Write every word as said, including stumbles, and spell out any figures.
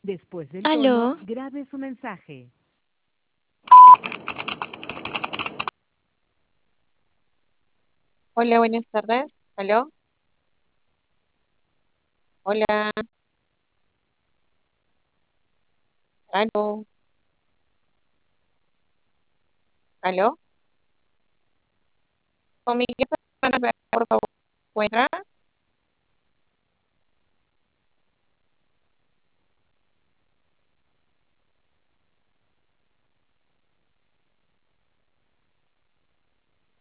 Después del tono, Aló, grabe su mensaje. Hola, buenas tardes. ¿Aló? Hola, aló, aló. Con mi por favor, ¿encuentra?